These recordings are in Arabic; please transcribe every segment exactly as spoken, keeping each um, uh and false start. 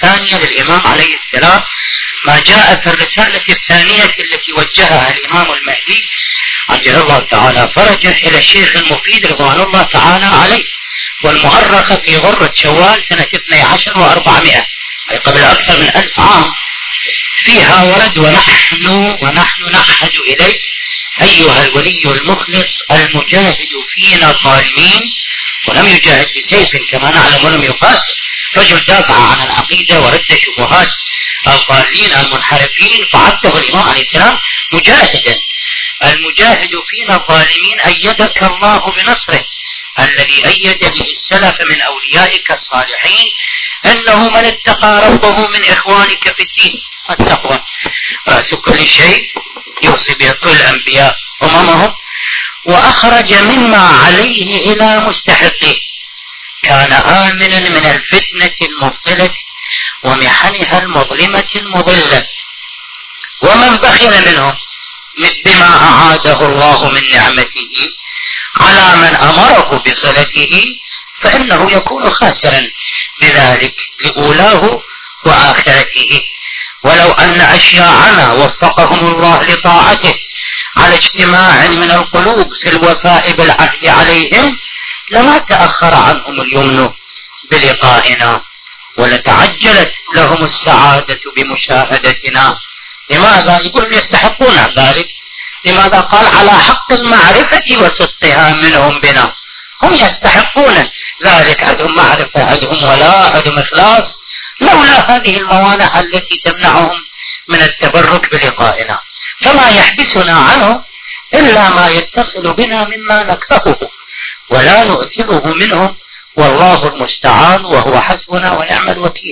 الثانية للإمام عليه السلام، ما جاء في الرسالة الثانية التي وجهها الإمام المهدي عجل الله تعالى فرجه إلى الشيخ المفيد رضوان الله تعالى عليه، والمؤرخة في غرة شوال سنة اثني عشر وأربعمائة، أي قبل أكثر من ألف عام. فيها ورد: ونحن ونحن نحج إليك أيها الولي المخلص المجاهد فينا الظالمين، ولم يجاهد بسيف كما نعلم ولم يقاتل، رجل دافع عن العقيدة ورد شبهات الضالين المنحرفين، فعده الإمام عليه السلام مجاهدا. المجاهد فينا الظالمين أيدك الله بنصره الذي أيد به السلف من أوليائك الصالحين، أنه من اتقى ربه من إخوانك في الدين. التقوى رأس كل شيء، يوصي به كل الأنبياء أممهم. وأخرج مما عليه إلى مستحقه، كان آمنا من الفتنة المبطلة ومحنها المظلمة المضلة. ومن بخل منهم بما أعاده الله من نعمته على من أمره بصلته فإنه يكون خاسرا بذلك لأولاه وآخرته. ولو أن أشياعنا وفقهم الله لطاعته على اجتماع من القلوب في الوفاء بالعهد عليهم لما تأخر عنهم اليمن بلقائنا، ولتعجلت لهم السعادة بمشاهدتنا. لماذا؟ يقول يستحقون ذلك. لماذا؟ قال على حق المعرفة وصدقها منهم بنا، هم يستحقون ذلك، عندهم معرفة، عندهم ولاء، عندهم إخلاص، لولا هذه الموانع التي تمنعهم من التبرك بلقائنا. فما يحبسنا عنه إلا ما يتصل بنا مما نكرهه ولا نؤثره منهم، والله المستعان وهو حسبنا ونعم الوكيل.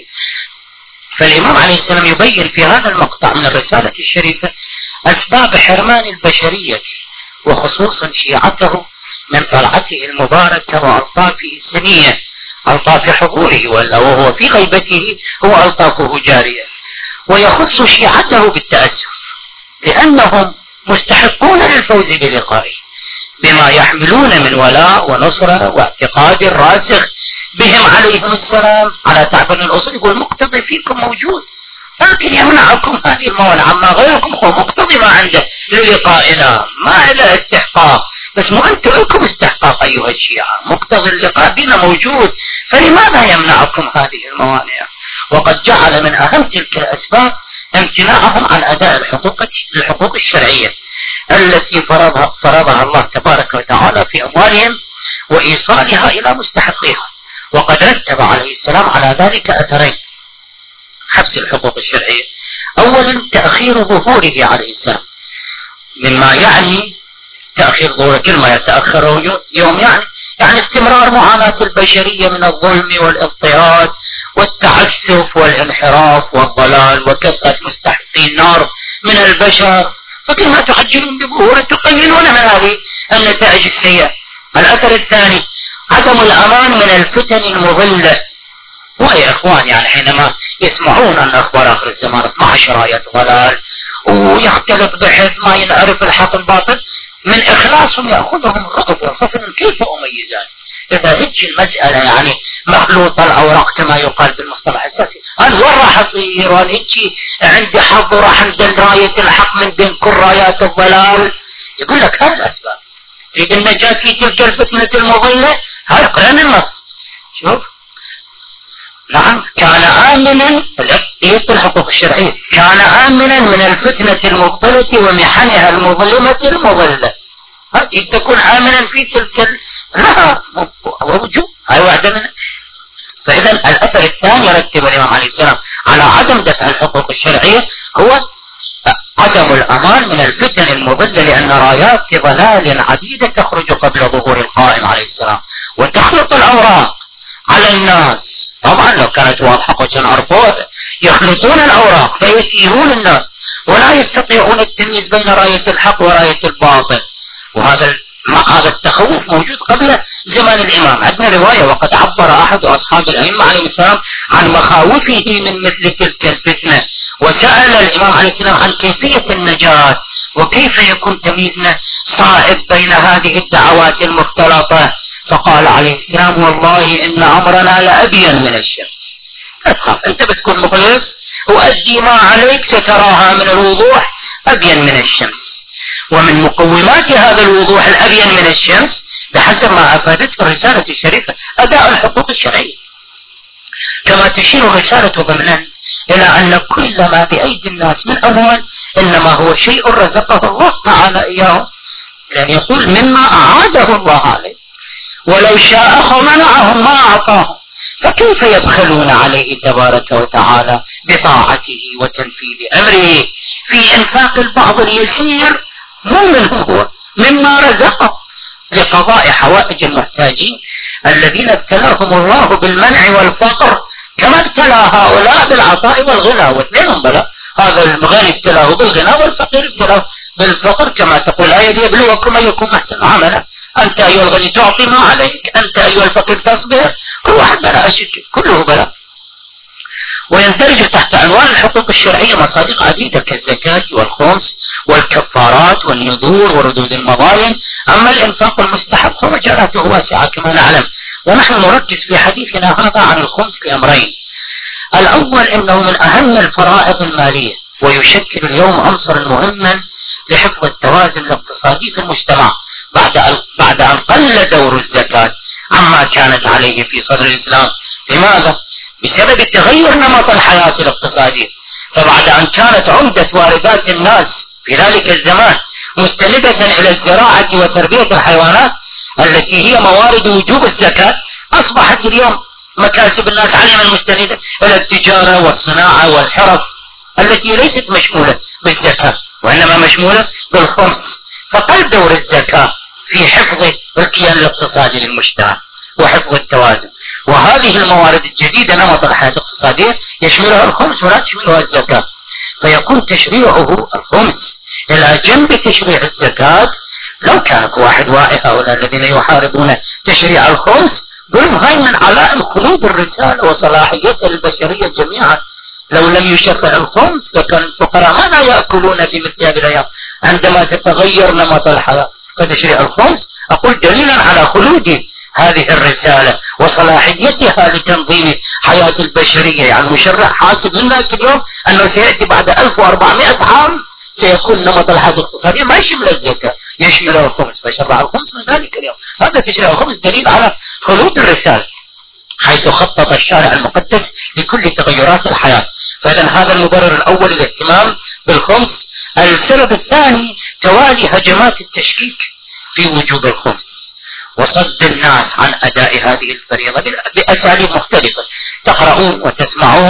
فالإمام عليه السلام يبين في هذا المقطع من الرسالة الشريفة أسباب حرمان البشرية وخصوصا شيعته من طلعته المباركة وألطافه السنية، ألطاف حضوره، وهو في غيبته هو ألطافه جارية. ويخص شيعته بالتأسف لأنهم مستحقون للفوز بلقائه بما يحملون من ولاء ونصرة واعتقاد راسخ بهم عليهم السلام. على تعبير الأصول يقول مقتضي فيكم موجود، لكن يمنعكم هذه الموانع، أما غيركم هو مقتضي ما عنده للقائنا، ما إلا استحقاق، بس مو أنتم لكم استحقاق أيها الشيعة، مقتضي اللقاء بنا موجود، فلماذا يمنعكم هذه الموانع؟ وقد جعل من أهم تلك الأسباب امتناعهم عن أداء الحقوق الحقوق الشرعية التي فرضها, فرضها الله تبارك وتعالى في أموالهم وإيصالها إلى مستحقيها. وقد رتب عليه السلام على ذلك أثرين: حبس الحقوق الشرعية، أولا تأخير ظهوره عليه السلام، مما يعني تأخير ظهوره، كلمة يتأخر يوم يعني يعني استمرار معاناة البشرية من الظلم والاضطهاد والتعسف والانحراف والضلال وكثرة مستحقي النار من البشر، فكل ما تعجلون بظهوره تقللون من هذه النتائج السيئة. الأثر الثاني عدم الأمان من الفتن المضلة. ويا إخوان يعني حينما يسمعون أن أخبار آخر الزمان اثني عشر آية ضلال ويختلط بحيث ما ينعرف الحق الباطل، من إخلاصهم يأخذهم الرعب والخوف، كيف أميزان إذا هيك المسألة يعني مخلوط الأوراق كما يقال بالمصطلح الأساسي، أنا وين راح أصير؟ وأنا هيك عندي حظ وراح أندل راية الحق من بين كل رايات الضلال. يقول لك هذه الأسباب، تريد النجاة في تلك الفتنة المضلة، هذا قرآن النص. شوف، نعم، كان آمنا بقية الحقوق الشرعية، كان آمنا من الفتنة المبطلة ومحنها المظلمة المضلة. هذه تكون آمنا في تلك لا وجوب، هاي واحدة منها. فإذا الأثر الثاني رتب الإمام عليه السلام على عدم دفع الحقوق الشرعية هو عدم الأمان من الفتن المضلة، لأن رايات ضلال عديدة تخرج قبل ظهور القائم عليه السلام وتخلط الأوراق على الناس. طبعا لو كانت واضحة كنت عرفوها، يخلطون الأوراق فيتيهون الناس ولا يستطيعون التمييز بين راية الحق وراية الباطل. وهذا هذا التخوف موجود قبل زمان الإمام. عندنا رواية: وقد عبر أحد أصحاب الأئمة عليه السلام عن مخاوفه من مثل تلك الفتنة وسأل الإمام عليه السلام عن كيفية النجاة وكيف يكون تمييزنا صائب بين هذه الدعوات المختلطة، فقال عليه السلام والله إن أمرنا لأبين من الشمس. لا تخاف، أنت بس كن مخلص وأدي ما عليك ستراها من الوضوح أبين من الشمس. ومن مقومات هذا الوضوح الأبين من الشمس بحسب ما أفادته الرسالة الشريفة أداء الحقوق الشرعية، كما تشير الرسالة ضمنا إلى أن كل ما بأيدي الناس من أموال إنما هو شيء رزقه الله تعالى إياه، لأن يقول مما أعاده الله عليه، ولو شاء منعهم ما أعطاهم، فكيف يبخلون عليه تبارك وتعالى بطاعته وتنفيذ أمره في إنفاق البعض اليسير ممن هو مما رزقه لقضاء حوائج المحتاجين الذين ابتلاهم الله بالمنع والفقر، كما ابتلى هؤلاء بالعطاء والغنى، واثنين بلا، هذا الغني ابتلاه بالغنى والفقير ابتلاه بالفقر، كما تقول الآية ليبلوكم أيكم أحسن عملا، أنت أيها الغني تعطي ما عليك، أنت أيها الفقير تصبر، كل واحد بلا أشك كله بلا. ويندرج تحت عنوان الحقوق الشرعية مصادق عديدة كالزكاة والخمس والكفارات والنذور وردود المظالم. أما الإنفاق المستحب فمجالاته واسعة كما نعلم، ونحن نركز في حديثنا هذا عن الخمس لأمرين. الأول أنه من أهم الفرائض المالية، ويشكل اليوم عنصرا مهما لحفظ التوازن الاقتصادي في المجتمع بعد أن بعد أن قل دور الزكاة عما كانت عليه في صدر الإسلام. لماذا؟ بسبب تغير نمط الحياة الاقتصادية، فبعد أن كانت عمدة واردات الناس في ذلك الزمان مستندة إلى الزراعة وتربية الحيوانات التي هي موارد وجوب الزكاة، أصبحت اليوم مكاسب الناس علما مستندة إلى التجارة والصناعة والحرف التي ليست مشمولة بالزكاة وإنما مشمولة بالخمس، فقل دور الزكاة في حفظ الكيان الاقتصادي للمجتمع وحفظ التوازن. وهذه الموارد الجديدة نمط الحياة الاقتصادية يشملها الخمس ولا تشملها الزكاة، فيكون تشريعه الخمس إلى جنب تشريع الزكاة. لو كان واحد واعي هؤلاء الذين يحاربون تشريع الخمس ظلم هيمن على أن خلود الرسالة وصلاحيتها البشرية جميعا. لو لم يشرع الخمس لكان الفقراء ماذا يأكلون في مثل هذه الأيام عندما تتغير نمط الحياة؟ فتشريع الخمس أقول دليلا على خلود هذه الرسالة وصلاحيتها لتنظيم حياة البشرية. يعني المشرع حاسب من ذاك اليوم أنه سيأتي بعد ألف وأربعمائة عام سيكون نمط الحياة الاقتصادية ما يشمل الزكاة يشمل الخمس، فشرع الخمس من ذلك اليوم. هذا تشريع الخمس دليل على خلود الرسالة حيث خطط الشارع المقدس لكل تغيرات الحياة. فإذا هذا المبرر الأول الاهتمام بالخمس. السبب الثاني توالي هجمات التشكيك في وجوب الخمس وصد الناس عن أداء هذه الفريضة بأساليب مختلفة تقرؤون وتسمعون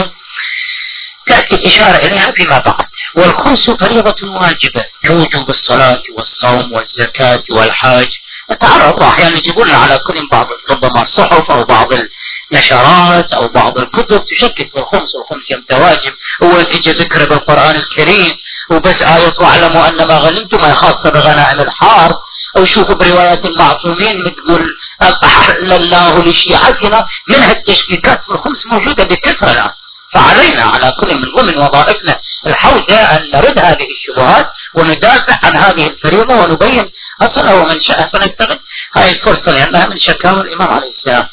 تأتي الإشارة إليها فيما بعد. والخمس فريضة واجبة كوجوب الصلاة والصوم والزكاة والحج. نتعرض أحيانا يجيبون على كل بعض ربما الصحف أو بعض النشرات أو بعض الكتب تشكك في الخمس، والخمس يوم واجب، هو يجي ذكر بالقرآن الكريم وبس آية واعلموا أن ما غنمتم خاصة بغنائم الحرب، أو شوفوا بروايات المعصومين بتقول أحل الله لشيعتنا. منها التشكيكات في الخمس موجودة بكثرة الآن، فعلينا على كل من ضمن وظائفنا الحوثة أن نرد هذه الشبهات وندافع عن هذه الفريضة ونبين أصلها ومنشأها، فنستغل هذه الفرصة لأنها من شكاوى الإمام عليه السلام.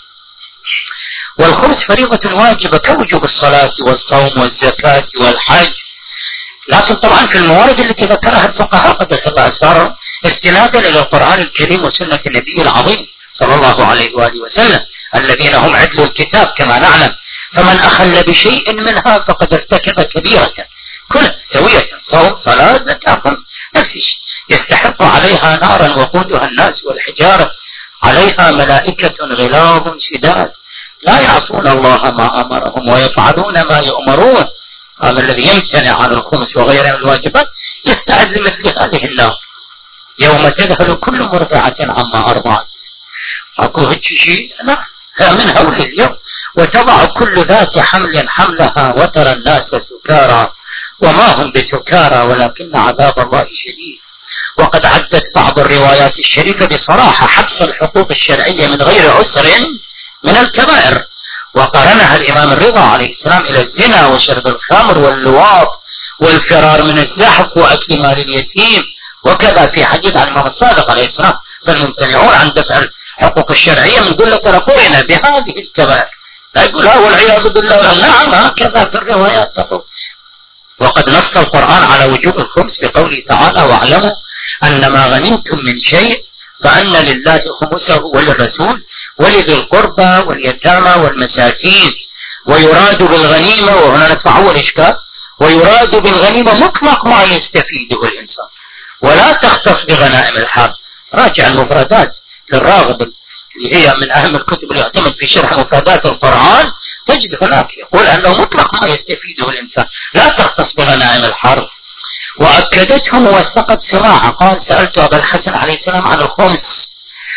والخمس فريضة واجبة كوجوب الصلاة والصوم والزكاة والحج، لكن طبعا في الموارد التي ذكرها الفقهاء قدس الله أسرارهم استنادا إلى القرآن الكريم وسنة النبي العظيم صلى الله عليه وآله وسلم الذين هم عدل الكتاب كما نعلم. فمن أخل بشيء منها فقد ارتكب كبيرة كلها سوية، صوم صلاة زكاة خمس نفس الشيء، يستحق عليها نارا وقودها الناس والحجارة، عليها ملائكة غلاظ شداد لا يعصون الله ما أمرهم ويفعلون ما يؤمرون. هذا الذي يمتنع عن الخمس وغيرها من الواجبات يستعد لمثل هذه النار يوم تذهل كل مرضعة عما أرضعت. أكو هيك شيء؟ لا، من هول اليوم وتضع كل ذات حمل حملها وترى الناس سكارى وما هم بسكارى ولكن عذاب الله شديد. وقد عدت بعض الروايات الشريفة بصراحة حبس الحقوق الشرعية من غير عسر من الكبائر، وقارنها الإمام الرضا عليه السلام إلى الزنا وشرب الخمر واللواط والفرار من الزحف وأكل مال اليتيم، وكذا في حديث عن الإمام الصادق عليه السلام فالممتنعون عن دفع الحقوق الشرعية من قلة رقوعنا بهذه الكبائر. لا يقول ها والعياذ بالله، نعم هكذا في الروايات تقول. وقد نص القرآن على وجوب الخمس بقوله تعالى واعلموا أن ما غنمتم من شيء فأن لله خمسه وللرسول ولذي القربى واليتامى والمساكين. ويراد بالغنيمة، وهنا ندفع أول إشكال، ويراد بالغنيمة مطلق ما يستفيده الإنسان ولا تختص بغنائم الحرب. راجع المفردات للراغب اللي هي من أهم الكتب اللي يعتمد في شرح مفردات القرآن، تجد هناك يقول أنه مطلق ما يستفيده الإنسان لا تختص بغنائم الحرب. وأكدته موثقة سماعة، قال سألت أبا الحسن عليه السلام عن الخمس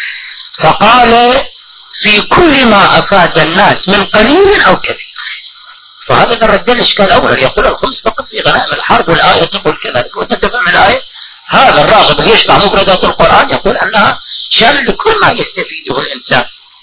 فقال في كل ما أفاد الناس من قليل أو كثير. فهذا رد الإشكال الأول، يقول الخمس فقط في غنائم الحرب والآية تقول كذلك، وتتفهم الآية. هذا الراغب اللي يشرح مفردات القرآن يقول أنها شامل لكل ما يستفيده الإنسان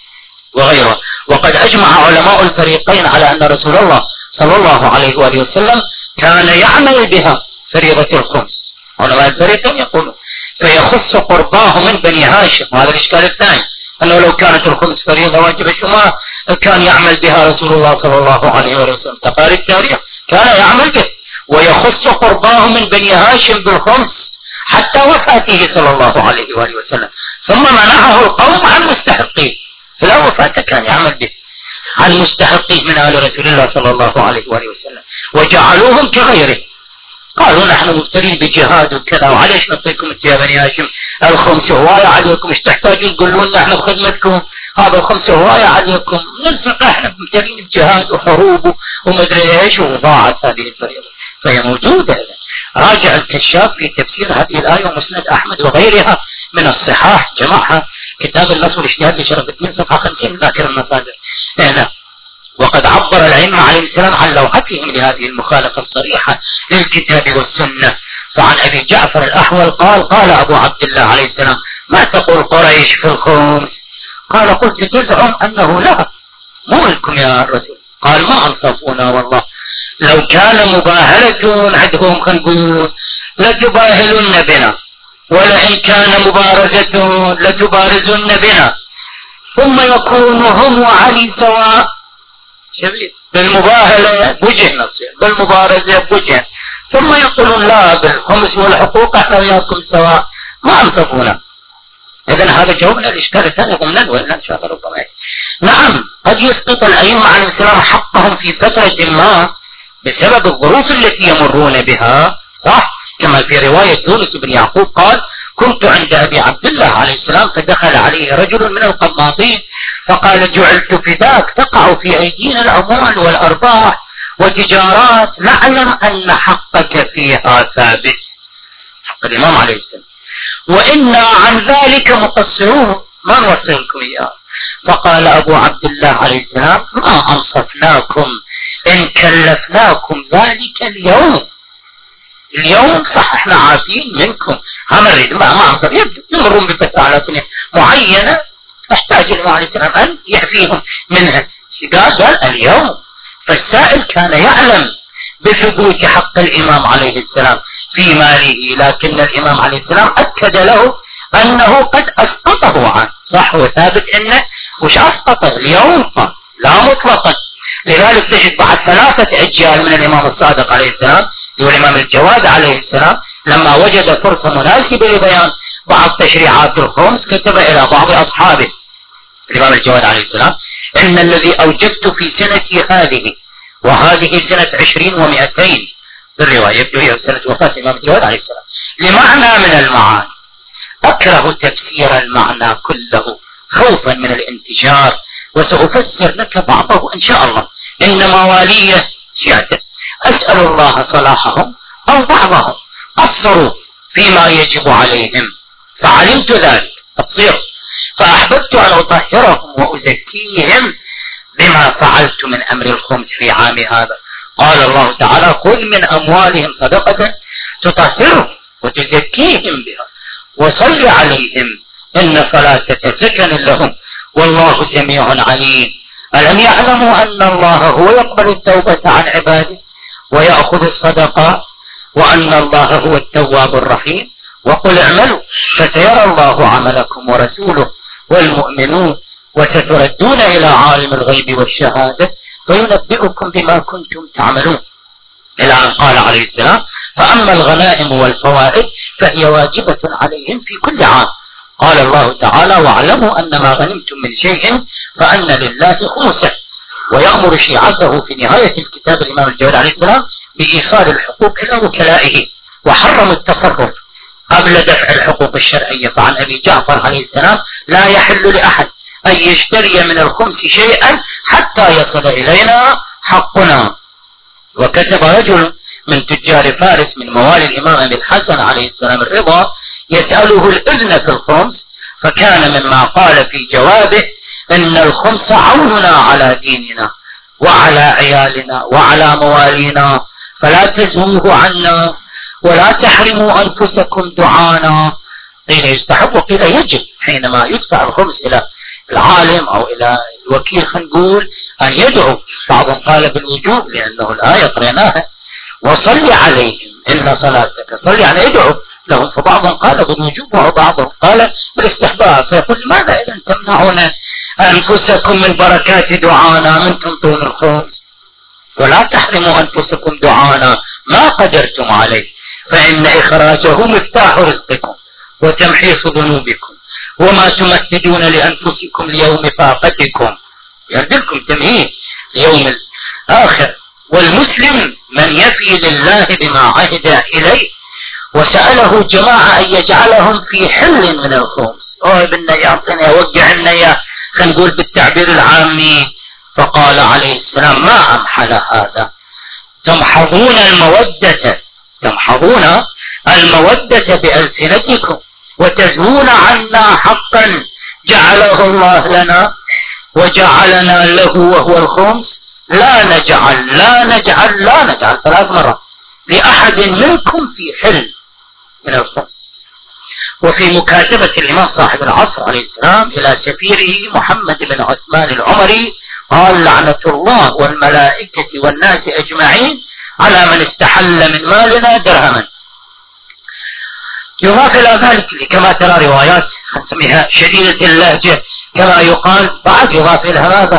وغيره. وقد أجمع علماء الفريقين على أن رسول الله صلى الله عليه وآله وسلم كان يعمل بها فريضة الخمس. علماء الفريقين يقولون فيخص قرباه من بني هاشم، وهذا الإشكال الثاني أنه لو كانت الخمس فريضة واجبة شما كان يعمل بها رسول الله صلى الله عليه وآله وسلم. تقارير التاريخ كان يعمل به. ويخص قرباه من بني هاشم بالخمس حتى وفاته صلى الله عليه وآله وسلم، ثم منعه القوم عن مستحقيه، فلا وفاة كان يعمل به عن مستحقيه من آل رسول الله صلى الله عليه وآله وسلم، وجعلوهم كغيره. قالوا نحن مبتلين بجهاد وكذا، وعليش نعطيكم انتم يا بني هاشم الخمس هواية عليكم، ايش تحتاجون تقولون نحن بخدمتكم، هذا الخمس هواية عليكم، ننفق احنا مبتلين بجهاد وحروب ومدري ايش، وضاعت هذه الفريضة. فهي موجودة. راجع الكشاف في تفسير هذه الآية ومسند أحمد وغيرها من الصحاح، جمعها كتاب النص والاجتهاد لشرف الدين صفحة خمسين ذاكر المصادر هنا. وقد عبر الأئمة عليه السلام عن لوحتهم لهذه المخالفة الصريحة للكتاب والسنة. فعن أبي جعفر الأحول قال قال أبو عبد الله عليه السلام ما تقول قريش في الخمس؟ قال قلت تزعم أنه لها، مو لكم يا رسول. قال ما أنصفونا والله، لو كان مباهلة عندهم خلينا نقول لتباهلن بنا، ولئن كان مبارزة لتبارزن بنا، ثم يكون هم وعلي سواء. شبيه بالمباهلة بوجه نصير، بالمبارزة بوجه، ثم يقولون لا بالخمس والحقوق احنا وياكم سواء، ما أنصفونا. إذن هذا جوابنا الإشكال الثاني ضمن وإلا إن شاء الله ربما. نعم قد يسقط الأئمة عليه السلام حقهم في فترة ما بسبب الظروف التي يمرون بها، صح؟ كما في رواية يونس بن يعقوب قال كنت عند أبي عبد الله عليه السلام فدخل عليه رجل من القباطين فقال جعلت فداك تقع في أيدينا الأموال والأرباح وتجارات نعلم أن حقك فيها ثابت، حق الإمام عليه السلام، وإنا عن ذلك مقصرون ما نوصلكم إياه. فقال أبو عبد الله عليه السلام ما أنصفناكم إن كلفناكم ذلك اليوم. اليوم صح احنا عارفين منكم همرد ما ما أنصف، يمرون بفترة معينة احتاج الإمام عليه السلام أن يعفيهم منها. قال قال اليوم. فالسائل كان يعلم بثبوت حق الإمام عليه السلام في ماله، لكن الإمام عليه السلام أكد له أنه قد أسقطه عنه، صح وثابت أنه وش أسقطه اليوم قال لا مطلقا. لذلك تجد بعد ثلاثة أجيال من الإمام الصادق عليه السلام والإمام الجواد عليه السلام لما وجد فرصة مناسبة لبيان بعض تشريعات الخمس كتب إلى بعض أصحابه الإمام الجواد عليه السلام إن الذي أوجدت في سنتي هذه وهذه سنة عشرين ومئتين بالرواية يبدو هي سنة وفاة الإمام الجواد عليه السلام لمعنى من المعاني أكره تفسير المعنى كله خوفا من الانتشار، وسأفسر لك بعضه إن شاء الله. إن مواليه شيعته أسأل الله صلاحهم أو بعضهم قصروا فيما يجب عليهم فعلمت ذلك تقصير، فأحببت أن أطهرهم وأزكيهم بما فعلت من أمر الخمس في عام هذا. قال الله تعالى خذ من أموالهم صدقة تطهرهم وتزكيهم بها وصل عليهم إن صلاتك سكن لهم والله سميع عليم. ألم يعلموا أن الله هو يقبل التوبة عن عباده ويأخذ الصدقات وأن الله هو التواب الرحيم، وقل اعملوا فسيرى الله عملكم ورسوله والمؤمنون وستردون إلى عالم الغيب والشهادة فينبئكم بما كنتم تعملون، إلى أن قال عليه السلام: فأما الغنائم والفوائد فهي واجبة عليهم في كل عام. قال الله تعالى: واعلموا أن ما غنمتم من شيء فأن لله خمسه، ويأمر شيعته في نهاية الكتاب الإمام الجواد عليه السلام بإيصال الحقوق إلى وكلائه، وحرم التصرف قبل دفع الحقوق الشرعية. فعن أبي جعفر عليه السلام: لا يحل لأحد أن يشتري من الخمس شيئا حتى يصل إلينا حقنا. وكتب رجل من تجار فارس من موالي الإمام أبي الحسن عليه السلام الرضا يسأله الإذن في الخمس، فكان مما قال في جوابه: إن الخمس عوننا على ديننا وعلى عيالنا وعلى موالينا، فلا تزهوه عنا ولا تحرموا أنفسكم دعانا. قيل يستحب وقيل يجب حينما يدفع الخمس إلى العالم أو إلى الوكيل، خلينا نقول أن يدعو. بعضهم قال بالوجوب لأنه الآية قريناها: وصل عليهم إن صلاتك، صل يعني ادعو لهم. فبعضهم قال بالوجوب وبعضهم قال بالاستحباب. فيقول: لماذا إذا تمنعون أنفسكم من بركات دعانا من تنطون الخمس؟ ولا تحرموا أنفسكم دعانا ما قدرتم عليه، فإن إخراجه مفتاح رزقكم وتمحيص ذنوبكم، وما تمهدون لأنفسكم ليوم فاقتكم، يردلكم تمهيد ليوم الآخر. والمسلم من يفي لله بما عهد إليه، وسأله جماعة أن يجعلهم في حل من الخمس. أوه بدنا يعطينا يوقع لنا يا، خلينا نقول بالتعبير العامي. فقال عليه السلام: ما أمحل هذا، تمحضون المودة تمحضون المودة بألسنتكم وتزهون عنا حقا جعله الله لنا وجعلنا له وهو الخمس. لا نجعل لا نجعل لا نجعل ثلاث مرات لأحد منكم في حل من الخمس. وفي مكاتبة الإمام صاحب العصر عليه السلام إلى سفيره محمد بن عثمان العمري قال: لعنة الله والملائكة والناس أجمعين على من استحل من مالنا درهما. يضاف إلى ذلك كما ترى روايات نسميها شديدة اللهجة كما يقال، بعد يضاف إلى هذا: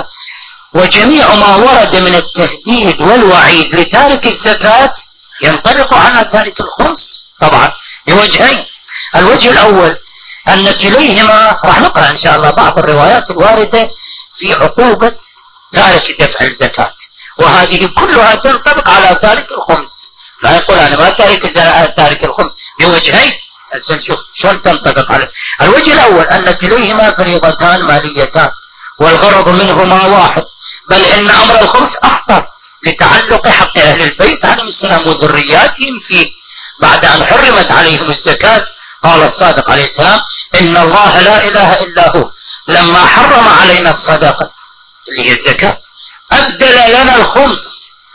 وجميع ما ورد من التهديد والوعيد لتارك الزكاة ينطلق على تارك الخمس طبعا بوجهين. الوجه الأول أن كليهما، راح نقرأ إن شاء الله بعض الروايات الواردة في عقوبة تارك دفع الزكاة، وهذه كلها تنطبق على تارك الخمس. لا يقول أنا ما تارك تارك الخمس بوجهين، شوف شلون تنطبق عليه. الوجه الأول أن كليهما فريضتان ماليتان والغرض منهما واحد، بل إن أمر الخمس أخطر لتعلق حق أهل البيت عليهم السلام وذرياتهم فيه بعد أن حرمت عليهم الزكاة. قال الصادق عليه السلام: إن الله لا إله إلا هو لما حرم علينا الصدقة اللي هي الزكاة أبدل لنا الخمس،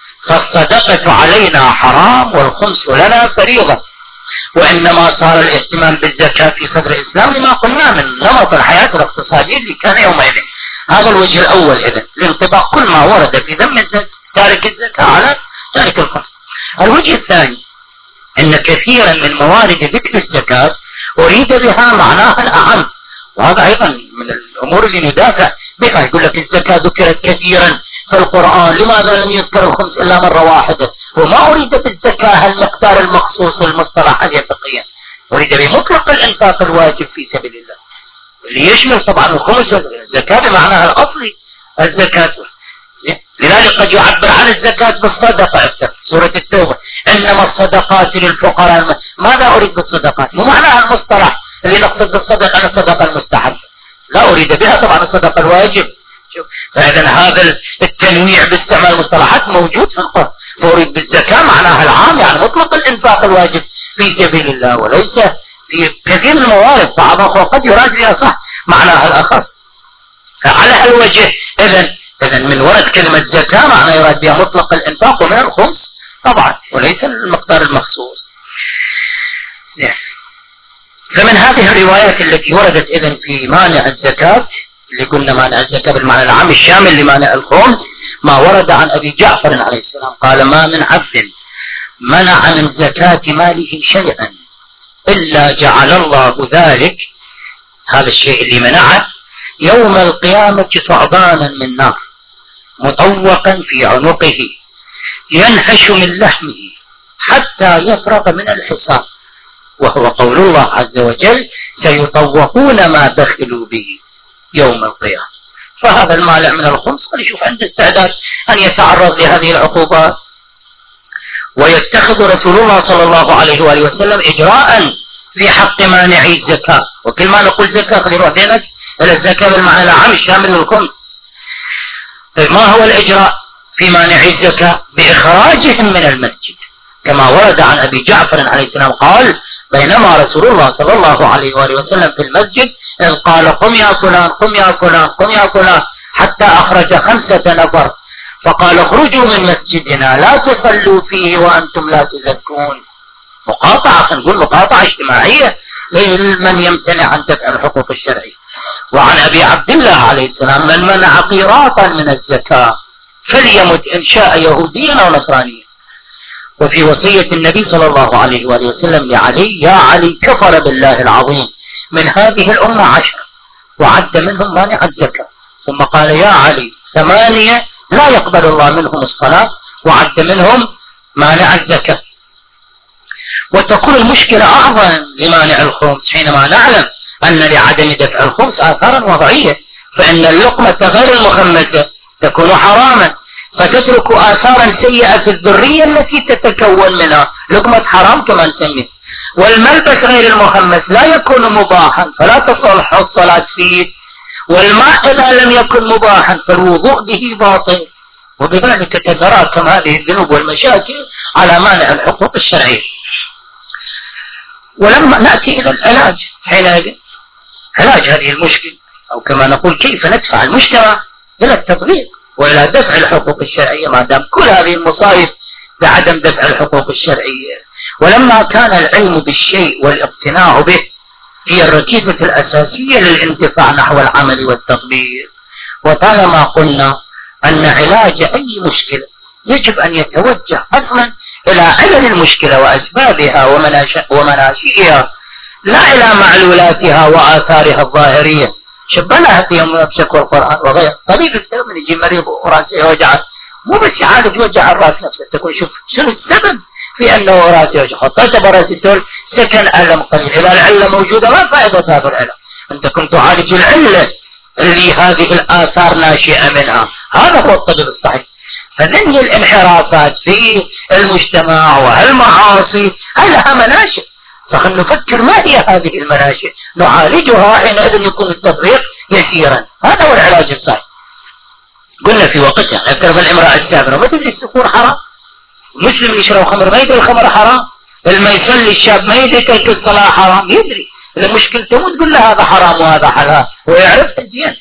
فالصدقة علينا حرام والخمس لنا فريضة. وإنما صار الاهتمام بالزكاة في صدر الإسلام لما قلنا من نمط الحياة الاقتصادي اللي كان يومئذ. هذا الوجه الأول إذن لانطباق كل ما ورد في ذم تارك الزكاة على تارك الخمس. الوجه الثاني أن كثيرا من موارد ذكر الزكاة أريد بها معناها الأعم، وهذا أيضا من الأمور اللي ندافع بها. يقول لك الزكاة ذكرت كثيرا في القرآن، لماذا لم يذكر الخمس إلا مرة واحدة؟ وما أريد بالزكاة المقدار المخصوص والمصطلح الفقهيا، أريد بمطلق الإنفاق الواجب في سبيل الله اللي يشمل طبعا الخمس والزكاة بمعناها الأصلي الزكاة. لذلك قد يعبر عن الزكاة بالصدقة. افتح سورة التوبة: إنما الصدقات للفقراء. ماذا أريد بالصدقات؟ مو معناها المصطلح اللي نقصد بالصدقة أنا الصدقة المستحب، لا أريد بها طبعا الصدقة الواجب. فإذا هذا التنويع باستعمال المصطلحات موجود في القرآن. فأريد بالزكاة معناها العام يعني مطلق الإنفاق الواجب في سبيل الله، وليس في كثير من الموارد بعضها قد يراد بها صح معناها الأخص. فعلى هالوجه إذن إذن من ورد كلمة زكاة معنى يراد بها مطلق الإنفاق ومن الخمس طبعا وليس المقدار المخصوص. فمن هذه الروايات التي وردت إذن في مانع الزكاة اللي قلنا مانع الزكاة بالمعنى العام الشامل لمانع الخمس ما ورد عن أبي جعفر عليه السلام قال: ما من عبد منع من زكاة ماله شيئا إلا جعل الله ذلك، هذا الشيء اللي منعه، يوم القيامة ثعبانا من نار مطوقا في عنقه ينهش من لحمه حتى يفرغ من الحساب، وهو قول الله عز وجل سيطوقون ما بخلوا به يوم القيامة. فهذا المالع من الخمس قد يشوف عنده استعداد أن يتعرض لهذه العقوبات، ويتخذ رسول الله صلى الله عليه وآله وسلم إجراء في حق مانعي الزكاة. وكل ما نقول زكاة خلي نروح بينك إلى الزكاة بالمعنى العام الشامل للخمس. ما هو الإجراء في مانعي الزكاة؟ بإخراجهم من المسجد، كما ورد عن أبي جعفر عليه السلام قال بينما رسول الله صلى الله عليه وآله وسلم في المسجد إذ قال قم يا فلان قم يا فلان قم يا فلان حتى أخرج خمسة نفر فقال اخرجوا من مسجدنا لا تصلوا فيه وأنتم لا تزكون. مقاطعة، خلينا نقول مقاطعة اجتماعية لمن يمتنع عن دفع الحقوق الشرعية. وعن أبي عبد الله عليه السلام من منع قيراطا من الزكاة فليمت إن شاء يهوديا أو نصرانيا. وفي وصية النبي صلى الله عليه وآله وسلم لعلي يا علي كفر بالله العظيم من هذه الأمة عشر وعد منهم مانع الزكاة، ثم قال يا علي ثمانية لا يقبل الله منهم الصلاة وعد منهم مانع الزكاة. وتكون المشكلة أعظم لمانع الخمس حينما نعلم أن لعدم دفع الخمس آثارا وضعية، فإن اللقمة غير المخمسة تكون حراما فتترك آثارا سيئة في الذرية التي تتكون منها، لقمة حرام كما نسميه. والملبس غير المخمس لا يكون مباحا فلا تصلح الصلاة فيه، والماء إذا لم يكن مباحا فالوضوء به باطل، وبذلك تتراكم هذه الذنوب والمشاكل على مانع الحقوق الشرعية. ولما نأتي إلى العلاج حينئذ علاج هذه المشكلة، أو كما نقول كيف ندفع المجتمع إلى التطبيق وإلى دفع الحقوق الشرعية ما دام كل هذه المصائب بعدم دفع الحقوق الشرعية. ولما كان العلم بالشيء والاقتناع به هي الركيزة الأساسية للاندفاع نحو العمل والتطبيق، وطالما قلنا أن علاج أي مشكلة يجب أن يتوجه أصلا إلى علل المشكلة وأسبابها ومناشئها لا إلى معلولاتها وآثارها الظاهرية. شبناها في يوم بشكوى القرآن وغير. طبيب يفترض من يجي مريض وراسه يوجعه مو بس يعالج وجع الراس نفسه، تكون شوف شنو السبب في أنه راسه يوجع، حطيته باراسيتول سكن ألم قليل، إذا العلة موجودة ما فائدة هذا العلم؟ أنت كنت تعالج العلة اللي هذه الآثار ناشئة منها، هذا هو الطبيب الصحيح. فذني الانحرافات في المجتمع وهالمعاصي لها مناشئ، فخلنا نفكر ما هي هذه المناشئ نعالجها حينئذ يكون التطبيق يسيرا. هذا هو العلاج الصحيح. قلنا في وقتها نفترض الامرأة السافرة ما تدري السفور حرام، المسلم اللي يشرب خمر ما يدري الخمر حرام، لما يصلي الشاب ما يدري ترك الصلاة حرام، يدري إذا مشكلته مو تقول له هذا حرام وهذا حلال ويعرفها زين.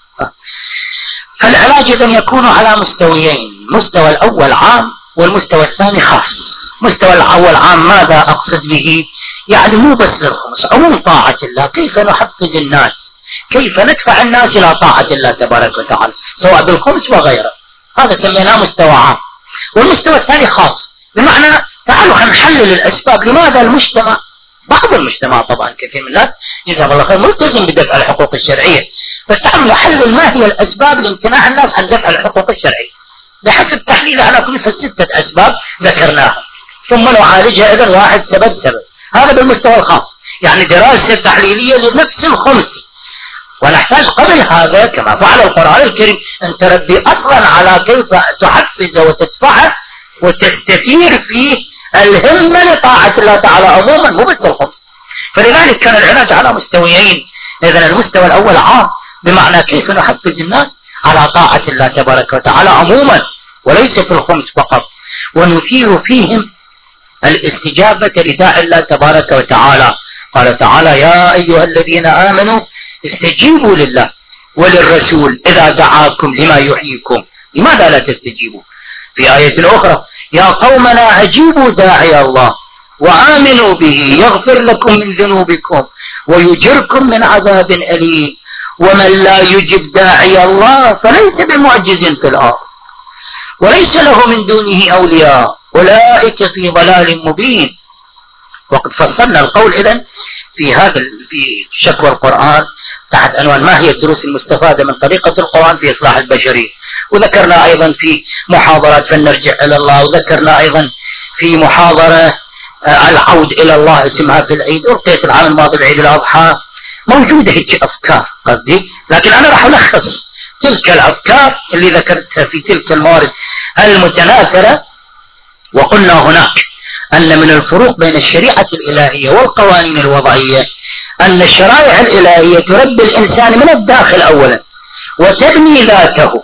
فالعلاج إذن يكون على مستويين، المستوى الأول عام والمستوى الثاني خاص. المستوى الأول عام ماذا أقصد به؟ يعني مو بس للخمس، عموم طاعة الله، كيف نحفز الناس، كيف ندفع الناس إلى طاعة الله تبارك وتعالى سواء بالخمس وغيره، هذا سميناه مستوى عام. والمستوى الثاني خاص، بمعنى تعالوا نحلل الأسباب لماذا المجتمع، بعض المجتمع طبعا كثير من الناس جزاهم الله خير ملتزم بدفع الحقوق الشرعية، بس تعالوا نحلل ما هي الأسباب لامتناع الناس عن دفع الحقوق الشرعية بحسب تحليلها على كل ستة أسباب ذكرناها، ثم نعالجها إذن واحد سبب سبب. هذا بالمستوى الخاص، يعني دراسة تحليلية لنفس الخمس. ونحتاج قبل هذا كما فعل القرآن الكريم أن تربي أصلا على كيف تحفز وتدفعه وتستثير فيه الهمة لطاعة الله تعالى عموما مو بس الخمس. فلذلك كان العلاج على مستويين. إذن المستوى الأول عام بمعنى كيف نحفز الناس على طاعة الله تبارك وتعالى عموما وليس في الخمس فقط، ونثير فيهم الاستجابة لداعي الله تبارك وتعالى. قال تعالى يا أيها الذين آمنوا استجيبوا لله وللرسول إذا دعاكم لما يحييكم لماذا لا تستجيبوا؟ في آية أخرى يا قومنا أجيبوا داعي الله وآمنوا به يغفر لكم من ذنوبكم ويجركم من عذاب أليم ومن لا يجب داعي الله فليس بمعجز في الأرض وليس له من دونه أولياء أولئك في ضلال مبين. وقد فصلنا القول إذن في هذا في شكوى القرآن تحت عنوان ما هي الدروس المستفادة من طريقة القرآن في إصلاح البشرية، وذكرنا أيضا في محاضرات فلنرجع إلى الله، وذكرنا أيضا في محاضرة العود إلى الله اسمها في العيد، ألقيت العام الماضي بعيد الأضحى. موجودة هيك أفكار قصدي، لكن أنا راح ألخص تلك الأفكار اللي ذكرتها في تلك الموارد المتناثرة. وقلنا هناك أن من الفروق بين الشريعة الإلهية والقوانين الوضعية أن الشرائع الإلهية تربي الإنسان من الداخل أولا وتبني ذاته،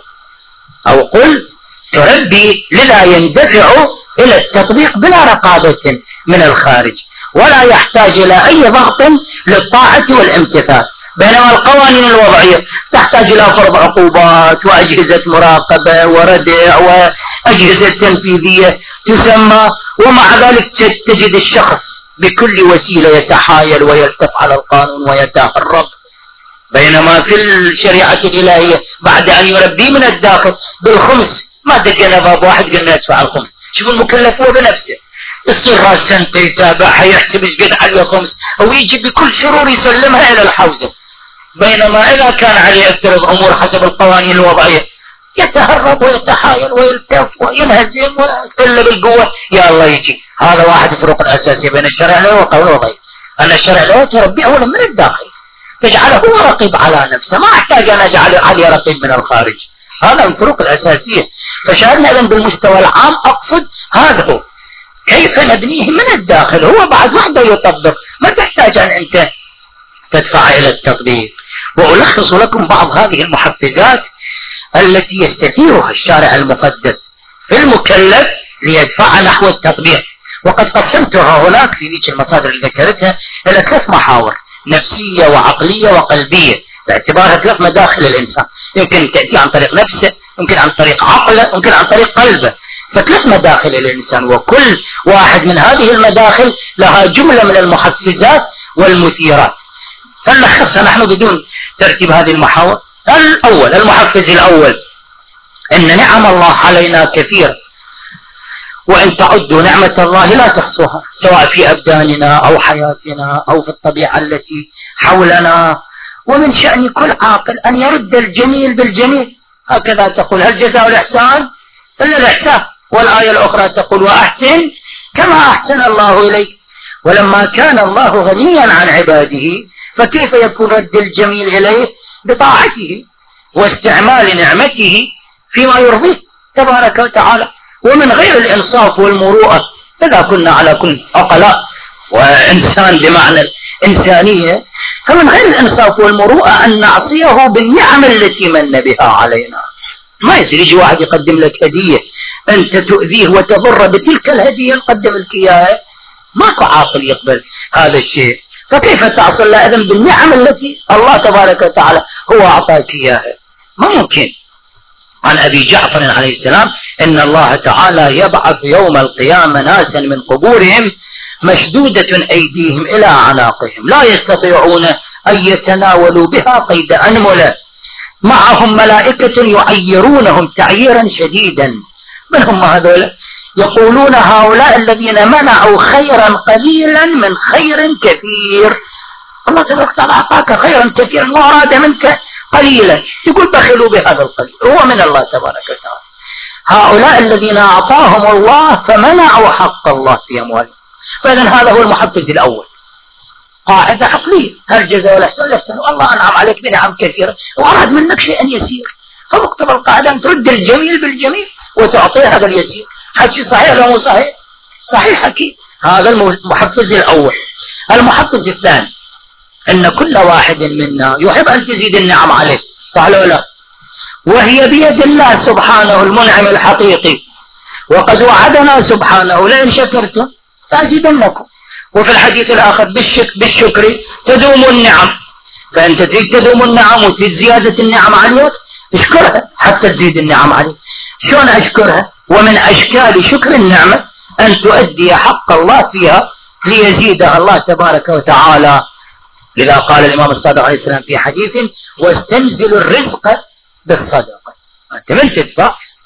أو قل تربي لذا يندفع إلى التطبيق بلا رقابة من الخارج، ولا يحتاج إلى أي ضغط للطاعة والامتثال. بينما القوانين الوضعية تحتاج إلى فرض عقوبات وأجهزة مراقبة وردع وأجهزة تنفيذية تسمى، ومع ذلك تجد الشخص بكل وسيلة يتحايل ويلتف على القانون ويتهرب. بينما في الشريعة الإلهية بعد أن يربي من الداخل بالخمس، ما دقنا باب واحد قلنا يدفع الخمس، شوف المكلف هو بنفسه يصير راس سنته يتابعها يحسب ايش قد عليه خمس، او يجي بكل سرور يسلمها الى الحوزه. بينما اذا كان عليه يفترض امور حسب القوانين الوضعيه يتهرب ويتحايل ويلتف وينهزم ويتكلم بالقوه يا الله يجي. هذا واحد الفروق الاساسيه بين الشرع الالهي والقانون الوضعي، ان الشرع الالهي تربيه اولا من الداخل، تجعله هو رقيب على نفسه، ما احتاج ان اجعل عليه رقيب من الخارج. هذا الفروق الاساسيه. فشاهدنا اذا بالمستوى العام اقصد هذا هو كيف نبنيه من الداخل، هو بعد وحده يطبق، ما تحتاج ان انت تدفع الى التطبيق. والخص لكم بعض هذه المحفزات التي يستثيرها الشارع المقدس في المكلف ليدفع نحو التطبيق. وقد قسمتها هناك في ذيك المصادر اللي ذكرتها الى ثلاث محاور: نفسيه وعقليه وقلبيه، باعتبارها ثلاث مداخل الانسان، يمكن تاتي عن طريق نفسه، يمكن عن طريق عقله، يمكن عن طريق قلبه. فثلاث مداخل الإنسان، وكل واحد من هذه المداخل لها جملة من المحفزات والمثيرات. فنلخصها نحن بدون ترتيب هذه المحاور. الأول، المحفز الأول إن نعم الله علينا كثيرة، وإن تعدوا نعمة الله لا تحصوها، سواء في أبداننا أو حياتنا أو في الطبيعة التي حولنا. ومن شأن كل عاقل أن يرد الجميل بالجميل، هكذا تقول: هل جزاء الإحسان إلا الإحسان. والآية الأخرى تقول: وأحسن كما أحسن الله إليك. ولما كان الله غنيا عن عباده فكيف يكون رد الجميل إليه؟ بطاعته واستعمال نعمته فيما يرضيه تبارك وتعالى. ومن غير الإنصاف والمروءة، إذا كنا على كل عقلاء وإنسان بمعنى الإنسانية، فمن غير الإنصاف والمروءة أن نعصيه بالنعم التي من بها علينا. ما يصير يجي واحد يقدم لك هدية أنت تؤذيه وتضر بتلك الهدية نقدم لك إياها، ماكو عاقل يقبل هذا الشيء. فكيف تعصي الله إذن بالنعم التي الله تبارك وتعالى هو أعطاك إياها؟ ما ممكن. عن أبي جعفر عليه السلام: إن الله تعالى يبعث يوم القيامة ناسا من قبورهم مشدودة أيديهم إلى أعناقهم لا يستطيعون أن يتناولوا بها قيد أنملة، معهم ملائكة يعيرونهم تعييرا شديدا. من هم هذول؟ يقولون: هؤلاء الذين منعوا خيرا قليلا من خير كثير. الله تبارك وتعالى أعطاك خيرا كثيرا وأراد منك قليلا، يقول: بخلوا بهذا القليل، هو من الله تبارك وتعالى. هؤلاء الذين أعطاهم الله فمنعوا حق الله في أموالهم. فإذن هذا هو المحفز الأول، قاعدة عقلية: هل جزاء الإحسان الإحسان، الله أنعم عليك بنعم كثيرة وأراد منك شيئا يسير، فمقتضى القاعدة أن ترد الجميل بالجميل وتعطيه هذا اليسير. حكي صحيح ولا مو صحيح؟ صحيح أكيد. هذا المحفز الأول. المحفز الثاني أن كل واحد منا يحب أن تزيد النعم عليه، صح ولا لا؟ وهي بيد الله سبحانه المنعم الحقيقي، وقد وعدنا سبحانه: لئن شكرتم لأزيدنكم. وفي الحديث الآخر: بالشك بالشكر تدوم النعم. فأنت تريد تدوم النعم وتريد زيادة النعم عليك، اشكرها حتى تزيد النعم عليك. شلون أشكرها؟ ومن أشكال شكر النعمة أن تؤدي حق الله فيها ليزيدها الله تبارك وتعالى. لذا قال الإمام الصادق عليه السلام في حديث: واستنزل الرزق بالصدقة. أنت من تدفع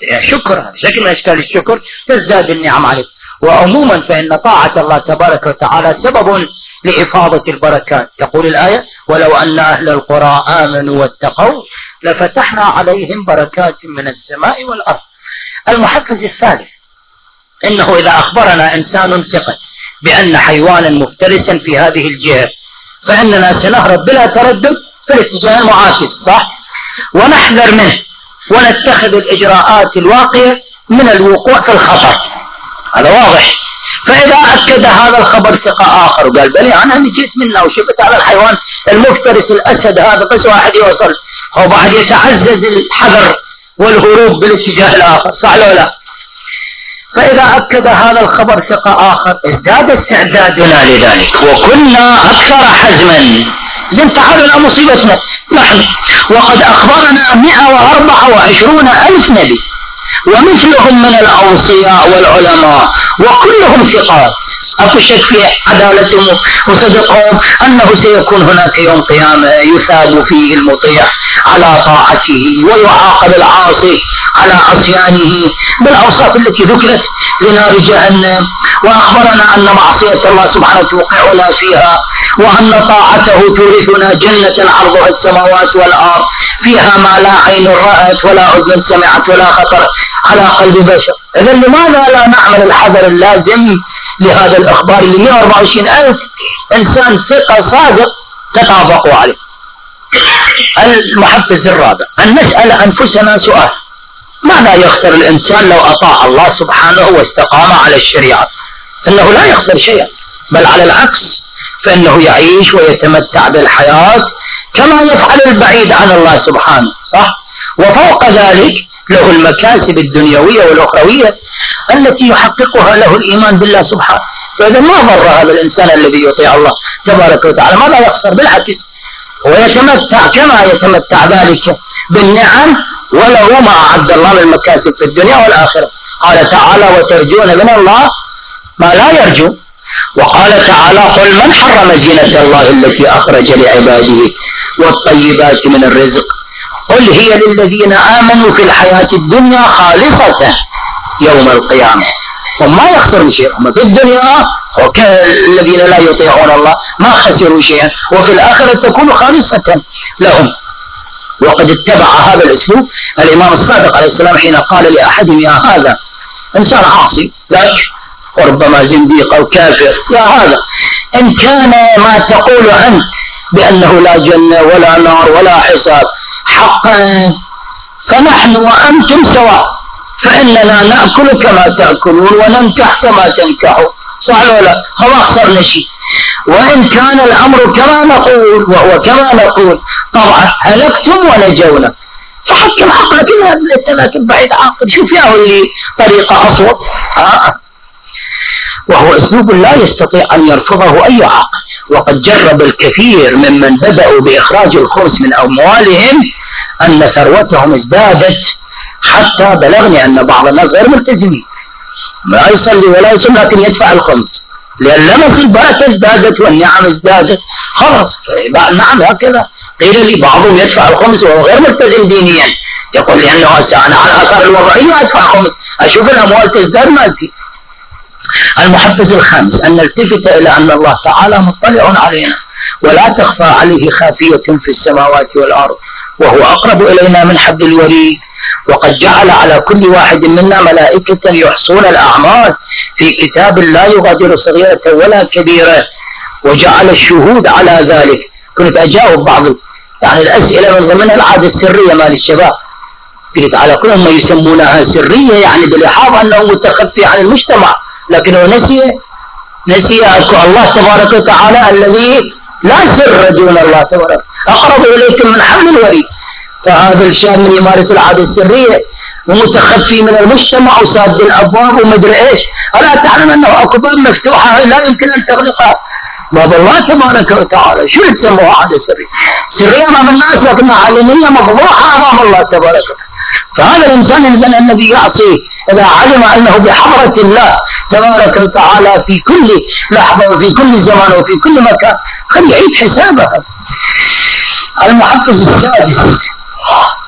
شكر، هذا شكل من أشكال الشكر، تزداد النعم عليك. وعموما فإن طاعة الله تبارك وتعالى سبب لإفاضة البركات. تقول الآية: ولو أن أهل القرى آمنوا واتقوا لفتحنا عليهم بركات من السماء والأرض. المحفز الثالث: إنه إذا أخبرنا إنسان ثقة بأن حيوانا مفترسا في هذه الجهة فإننا سنهرب بلا تردد في الاتجاه المعاكس، صح؟ ونحذر منه ونتخذ الإجراءات الواقية من الوقوع في الخطر. هذا واضح. فإذا أكد هذا الخبر ثقة آخر وقال: بلي أنا جيت منه وشفت على الحيوان المفترس الأسد هذا، بس واحد يوصل أو بعد يتعزز الحذر والهروب بالاتجاه الآخر، صح ولا لا؟ فإذا أكد هذا الخبر ثقة آخر ازداد استعدادنا لذلك وكنا أكثر حزما. زين تعالوا إلى مصيبتنا نحن، وقد أخبرنا مئة وأربعة وعشرون ألف نبي ومثلهم من الأوصياء والعلماء وكلهم ثقات، أكو شك في عدالتهم وصدقهم، أنه سيكون هناك يوم قيامة يثاب فيه المطيع على طاعته ويعاقب العاصي على عصيانه بالأوصاف التي ذكرت لنار جهنم. وأخبرنا أن معصية الله سبحانه توقعنا فيها، وأن طاعته تورثنا جنة عرضها السماوات والأرض فيها ما لا عين رأت ولا أذن سمعت ولا خطر على قلب بشر. إذن لماذا لا نعمل الحذر اللازم لهذا الإخبار اللي مئة وأربعة وعشرين ألف إنسان ثقة صادق تطابقوا عليه؟ المحفز الرابع: أن نسأل أنفسنا سؤال: ماذا يخسر الإنسان لو أطاع الله سبحانه واستقام على الشريعة؟ إنه لا يخسر شيئا، بل على العكس، فإنه يعيش ويتمتع بالحياة كما يفعل البعيد عن الله سبحانه، صح؟ وفوق ذلك له المكاسب الدنيوية والأخروية التي يحققها له الإيمان بالله سبحانه. فإذا ما ضر هذا الإنسان الذي يطيع الله تبارك وتعالى، ماذا يخسر؟ بالعكس، ويتمتع كما يتمتع ذلك بالنعم وله ما أعد الله من المكاسب في الدنيا والآخرة. قال تعالى: وترجون من الله ما لا يرجو. وقال تعالى: قل من حرم زينة الله التي أخرج لعباده والطيبات من الرزق قل هي للذين آمنوا في الحياة الدنيا خالصة يوم القيامة. وما يخسرون شيئا، هم في الدنيا الذين لا يطيعون الله ما خسروا شيئا، وفي الآخرة تكون خالصة لهم. وقد اتبع هذا الأسلوب الإمام الصادق عليه السلام حين قال لأحدهم: يا هذا إنسان عاصي لك وربما زنديق أو كافر، يا هذا إن كان ما تقول أنت بأنه لا جنة ولا نار ولا حساب حقا فنحن وأنتم سواء، فإننا نأكل كما تأكلون وننكح كما تنكحون، صح ولا؟ هو أخسرنا شيء. وإن كان الأمر كما نقول وهو كما نقول طبعا هلكتم ونجونا، فحكم عقلك لكن بعيد عاقل، شوف يا اللي طريقة أصوب. آه. وهو أسلوب لا يستطيع أن يرفضه أي عاقل. وقد جرب الكثير ممن بدأوا بإخراج الخمس من أموالهم أن ثروتهم ازدادت حتى بلغني أن بعض الناس غير ملتزمين لا يصلي ولا يصلي لكن يدفع الخمس، لأن لمس البركة ازدادت والنعم ازدادت، خلاص نعم هكذا. قيل لي بعضهم يدفع الخمس وهو غير ملتزم دينيا، يقول لأنه هسه أنا على أثر الوضعية أدفع خمس، أشوف الأموال تزداد مالتي. المحفز الخامس: أن نلتفت إلى أن الله تعالى مطلع علينا ولا تخفى عليه خافية في السماوات والأرض، وهو أقرب إلينا من حبل الوريد. وقد جعل على كل واحد منا ملائكة يحصون الأعمال في كتاب لا يغادر صغيرة ولا كبيرة، وجعل الشهود على ذلك. كنت أجاوب بعض يعني الأسئلة من ضمنها العادة السرية مال الشباب، قلت على كل ما يسمونها سرية يعني بالإحاطة أنه متخفي عن المجتمع، لكنه نسي نسي الله تبارك وتعالى الذي لا سر دون الله تبارك، أقرب إليكم من حبل الوريد. فهذا الشاب من يمارس العادة السرية ومتخفي من المجتمع وساد الأبواب ومدري إيش، ألا تعلم أنه أكو باب مفتوحة لا يمكن أن تغلقها؟ باب الله تبارك وتعالى. شو تسموها عادة سرية؟ سرية أمام الناس لكنها علنية مفضوحة أمام الله تبارك وتعالى. فهذا الإنسان إذن الذي يعصي إذا علم أنه بحضرة الله تبارك وتعالى في كل لحظة وفي كل زمان وفي كل مكان خلي يعيد حسابها. المحفز السادس: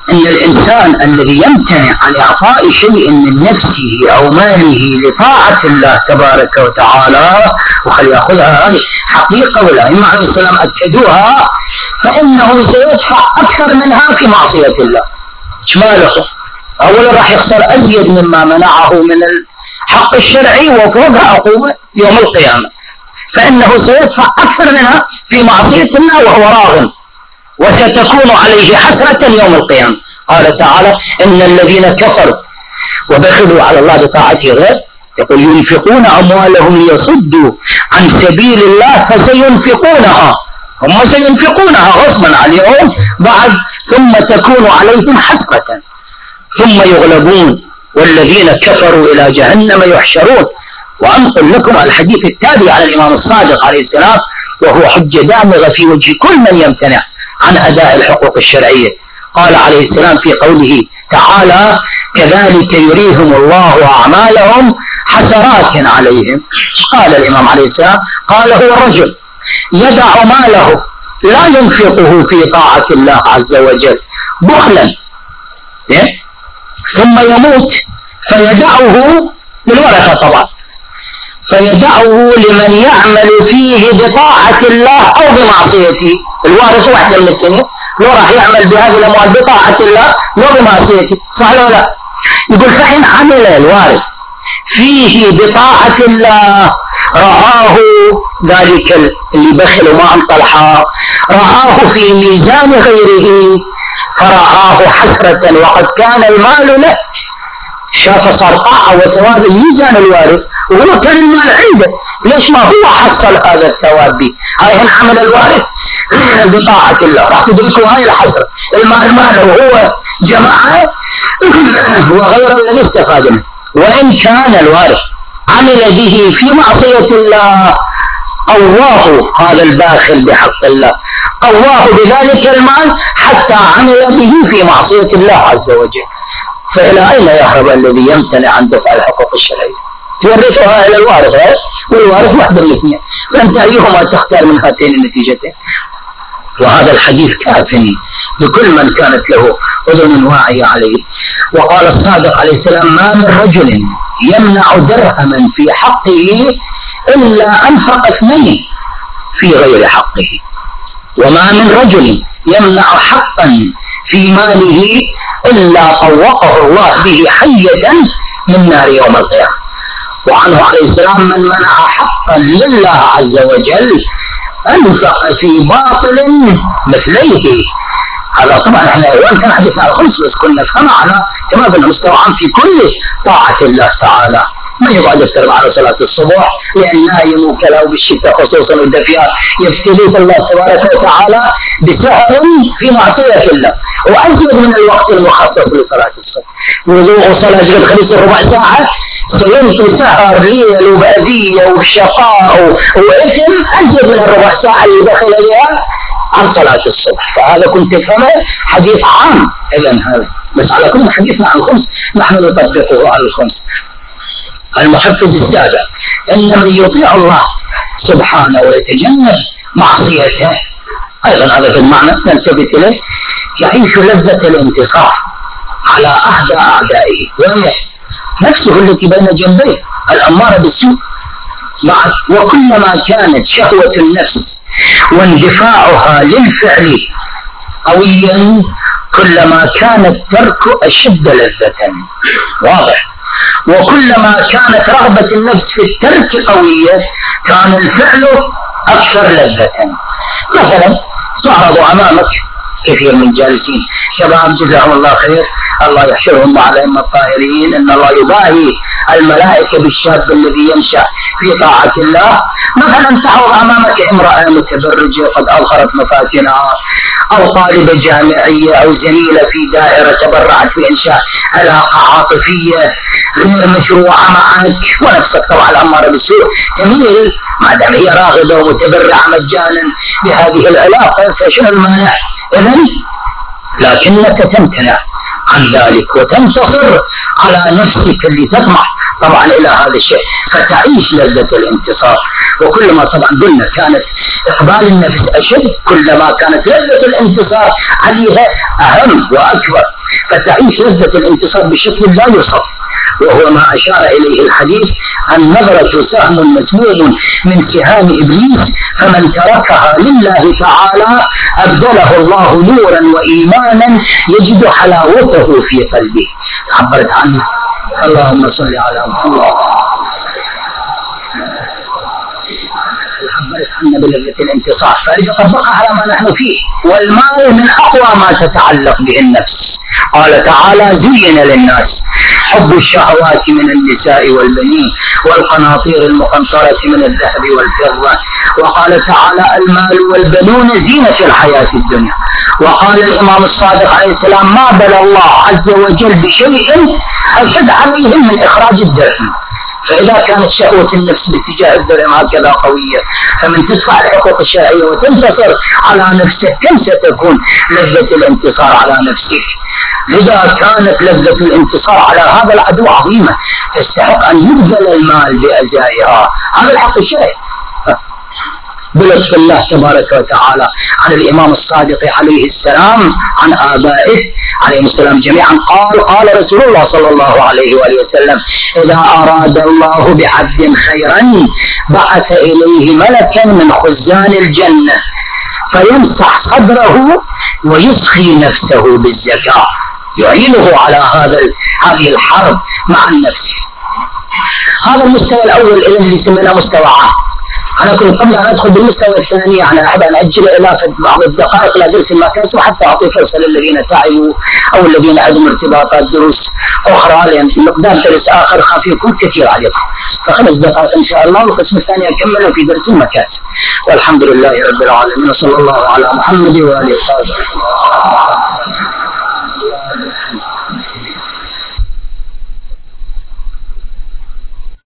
أن الإنسان الذي يمتنع عن إعطاء شيء من نفسه أو ماله لطاعة الله تبارك وتعالى، وخلي يأخذها هذه حقيقة والأئمة عليه السلام أكدوها، فإنه سيدفع أكثر منها في معصية الله. شماله أولا راح يخسر أزيد مما منعه من الحق الشرعي وفوقها عقوبة يوم القيامة، فإنه سيدفع أكثر منها في معصية الله وهو راغب، وستكون عليه حسرة يوم القيامة. قال تعالى: إن الذين كفروا وبخلوا على الله بطاعته غير، يقول: ينفقون أموالهم ليصدوا عن سبيل الله فسينفقونها، هم سينفقونها غصبا عليهم بعد، ثم تكون عليهم حسرة ثم يغلبون والذين كفروا إلى جهنم يحشرون. وأنقل لكم الحديث التالي على الإمام الصادق عليه السلام، وهو حجة دامغة في وجه كل من يمتنع عن أداء الحقوق الشرعية. قال عليه السلام في قوله تعالى: كذلك يريهم الله أعمالهم حسرات عليهم. قال الإمام عليه السلام: قال: هو الرجل يدع ماله لا ينفقه في طاعة الله عز وجل بخلا ثم يموت فيدعه للورثة طبعا، فيدعه لمن يعمل فيه بطاعة الله أو بمعصيته. الوارث واحدة من الاثنين، لو راح يعمل بهذه الأموال بطاعة الله لو بمعصيته، صح ولا لا؟ يقول: فإن عمل الوارث فيه بطاعة الله رآه ذلك اللي بخل وما أنطى الحق، رآه في ميزان غيره فرآه حسرة وقد كان المال له، شاف صار طاعة وثواب الميزان الوارث وهو كان المال عنده، ليش ما هو حصل هذا الثواب به؟ هاي هن عمل الوارث بطاعة الله، راح تدركوا هاي الحسرة. المال ماله وهو جماعة وغيره الذي استفاد منه. وإن كان الوارث عمل به في معصية الله قواه هذا الباخل بحق الله، قواه بذلك المال حتى عمل به في معصية الله عز وجل. فإلى أين يهرب الذي يمتنع عن دفع الحقوق الشرعية؟ تورثها إلى الوارث، والوارث واحد من الاثنين، فأنت أيهما تختار من هاتين النتيجتين؟ وهذا الحديث كاف لكل من كانت له أذن واعية عليه. وقال الصادق عليه السلام: ما من رجل يمنع درهما في حقه إلا أنفق اثنين في غير حقه، وما من رجل يمنع حقا في ماله إلا طوقه الله به حية من نار يوم القيامة. وعنه عليه السلام: من منع حقا لله عز وجل أنفق في باطل مثليه. هذا طبعا احنا وان كان حديثنا على الخمس بس كنا نفهم على كما قلنا مستوى عام في كل طاعة الله تعالى. ما يقعد يفترض على صلاة الصبح لأن نايم وكلا، وبالشتاء خصوصا والدفيان يبتليك الله تبارك وتعالى بسهر في معصية الله، وأزيد من الوقت المخصص لصلاة الصبح. وضوء صلاة قد خلص ربع ساعة سينتهي سهر ليل وبأذية وشقاء وإثم أزيد من الربع ساعة اللي دخل إليها عن صلاة الصبح. فهذا كنت تفهمه حديث عام. إذن هذا بس على كل حديثنا عن الخمس نحن نطبقه على الخمس. المحفز السابع: إن من يطيع الله سبحانه ويتجنب معصيته، أيضا هذا في المعنى نلتفت إليه، يعيش لذة الانتصار على أحدى أعدائه وهي نفسه التي بين جنبيه الأمارة بالسوء. وكلما كانت شهوة النفس واندفاعها للفعل قويا كلما كان الترك أشد لذة. واضح؟ وكلما كانت رغبة النفس في الترك قوية كان الفعل أكثر لذة. مثلا تعرض أمامك كثير من الجالسين شباب جزاهم الله خير، الله يحشرهم مع الأئمة الطاهرين، أن الله يباهي الملائكة بالشاب الذي ينشأ في طاعة الله. مثلا تعرض أمامك امرأة متبرجة قد أظهرت مفاتنها، أو طالبة جامعية أو زميلة في دائرة تبرعت في إنشاء علاقة عاطفية غير مشروعة معك، ونفسك طبعا الأمارة بالسوء تميل ما دام هي راغبة ومتبرعة مجانا بهذه العلاقة، فشنو المانع؟ إذن لكنك تمتنع عن ذلك وتنتصر على نفسك اللي تطمح طبعا إلى هذا الشيء، فتعيش لذة الانتصار. وكلما طبعا قلنا كانت إقبال النفس أشد كلما كانت لذة الانتصار عليها أهم وأكبر، فتعيش لذة الانتصار بشكل لا يوصف، وهو ما أشار إليه الحديث: النظرة سهم مسموم من سهام إبليس فمن تركها لله تعالى أبدله الله نورا وإيمانا يجد حلاوته في قلبه. عبرت عنه. اللهم صل على محمد. عبرت عنا بلذة الانتصار، فإذا طبقها على ما نحن فيه. والمال من أقوى ما تتعلق به النفس. قال تعالى: زين للناس حب الشهوات من النساء والبنين والقناطير المقنطرة من الذهب والفضة. وقال تعالى: المال والبنون زينة الحياة الدنيا. وقال الإمام الصادق عليه السلام: ما بلى الله عز وجل بشيء أشد عليهم من إخراج الدرهم. فإذا كانت شهوة النفس باتجاه الدرهم هكذا قوية، فمن تدفع الحقوق الشرعية وتنتصر على نفسك، كم ستكون لذة الانتصار على نفسك؟ لذا كانت لذة الانتصار على هذا العدو عظيمة، تستحق أن يبذل المال بأزائها. هذا الحق الشرعي بلطف الله تبارك وتعالى عن الإمام الصادق عليه السلام عن آبائه عليه السلام جميعا. قال قال رسول الله صلى الله عليه وآله وسلم: إذا أراد الله بعبد خيرا بعث إليه ملكا من خزان الجنة فيمسح صدره ويسخي نفسه بالزكاة، يعينه على هذا هذه الحرب مع النفس. هذا المستوى الأول اللي سميناه مستوى عام. أنا كنت قبل أن أدخل بالمستوى الثاني أنا أحب أن أجل إلى بعض الدقائق لا درس المكاس، وحتى أعطي فرصة للذين تعبوا أو الذين عندهم ارتباطات دروس أخرى، لأن مقدار درس آخر خاف يكون كثير عليكم. فخمس دقائق إن شاء الله، والقسم الثاني أكمله في درس المكاس. والحمد لله رب العالمين، وصلى الله على محمد وآله وصحبه.